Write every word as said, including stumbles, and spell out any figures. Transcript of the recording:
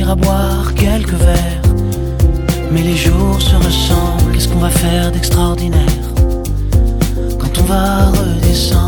ira boire quelques verres. Mais les jours se ressemblent, qu'est-ce qu'on va faire d'extraordinaire quand on va redescendre?